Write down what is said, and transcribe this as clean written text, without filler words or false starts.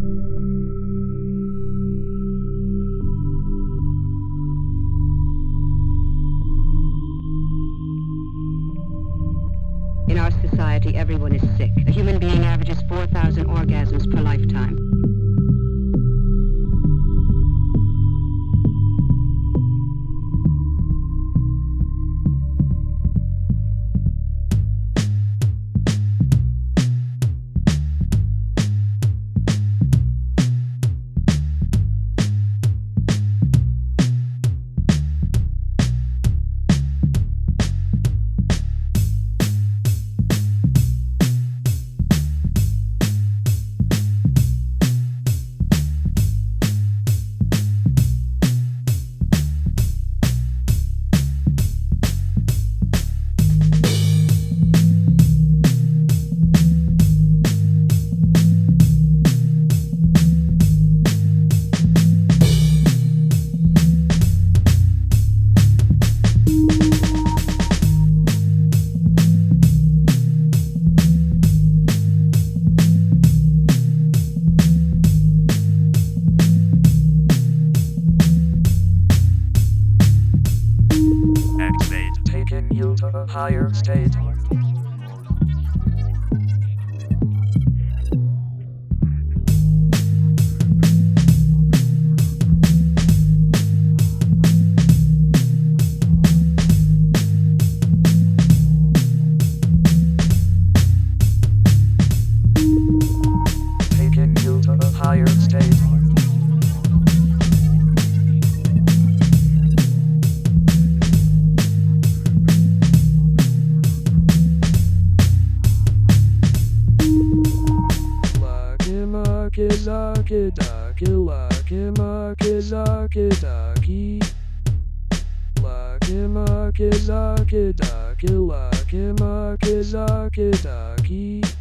In our society, everyone is sick. A human being averages 4,000 orgasms per lifetime. Taking you to a higher state. Taking you to a higher state. Lucky ducky, lucky mucky, lucky ducky. Lucky mucky, lucky ducky, lucky mucky, lucky ducky.